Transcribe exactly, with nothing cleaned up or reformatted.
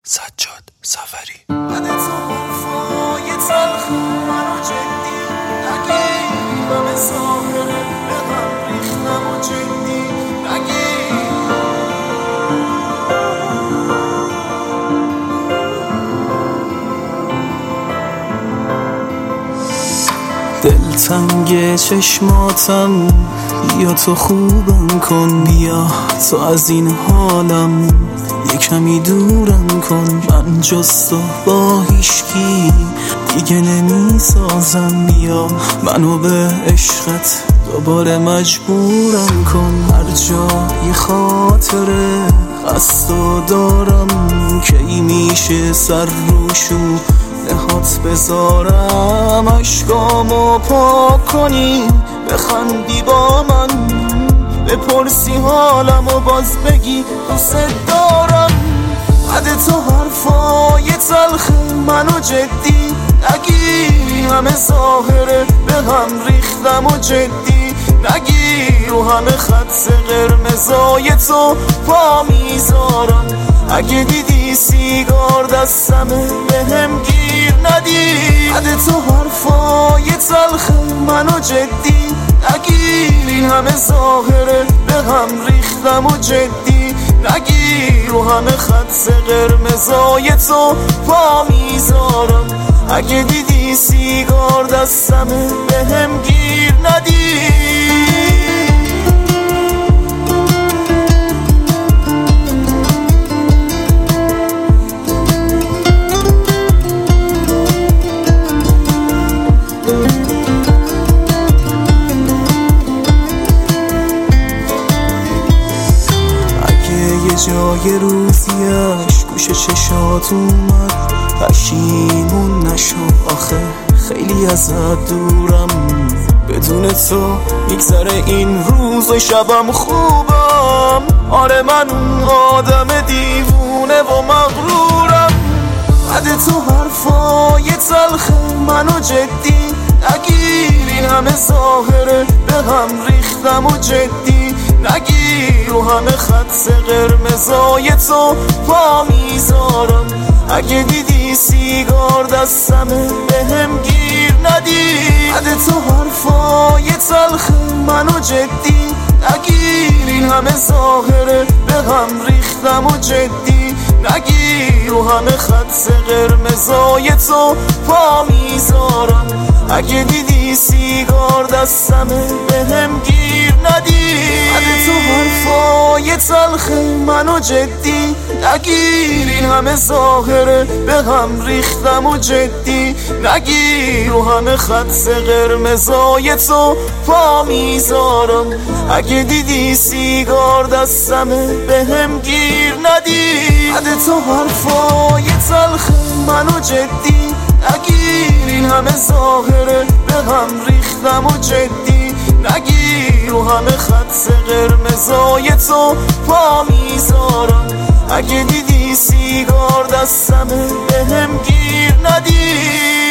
سجاد سفری. بعد تو حرفای تلخ منو جدی نگیرم، ظاهره به هم ریختم و جدی نگیر. دلتنگ چشماتم، بیا تو خوبم کن، بیا تو از این حالم یه کمی دورم کن. من جز تو با هیچکی دیگه نمی سازم، بیا منو به عشقت دوباره مجبورم کن. هر جای خاطره خستو دارم، کی میشه سر روشو نهات بذارم، عشقامو پاک کنی بخندی با من، بپرسی حالمو باز بگی دوست دارم. بعد تو حرفای تلخ منو جدی نگی، همه ظاهره به هم ریختم و جدی نگی، رو همه خط قرمزای تو پا میذارم. اگه دیدی سیگار دستمه به هم گیر ندی. بعد تو حرفای تلخ منو جدی نگی، همه ظاهره به هم ریختم و جدی نگی، رو همه خط قرمزای تو پا میذارم. اگه دیدی سیگار دستمه به هم گیر ندی. جای روزیش گوش چشات اومد، پشیمون نشو آخه خیلی ازت دورم، بدون تو میگذره این روز و شبم خوبم. آره من اون آدم دیوونه و مغرورم. بعد تو حرفای تلخ منو جدی نگیر، این همه ظاهره به هم ریختم و جدی نگیر، رو همه خط قرمزای تو پا میذارم. اگه دیدی سیگار دستمه به هم گیر ندی. بعد تو حرفای تلخ منو جدی نگیر، این همه ظاهره به هم ریختم و جدی نگیر، رو همه خط قرمزای تو پا میذارم. اگه دیدی سیگار دستمه به هم گیر ندی. بعد تو حرفای تلخ منو جدی نگیر، این همه ظاهره به هم ریختم و جدی نگیر، رو همه خط قرمزای تو پا میذارم. اگه دیدی سیگار دستمه به هم گیر ندی. بعد تو حرفای تلخ منو جدی نگیر، این همه ظاهره به هم ریختم و جدی نگیر، رو همه خط قرمزای تو پا میذارم. اگه دیدی سیگار دستمه به هم گیر ندی.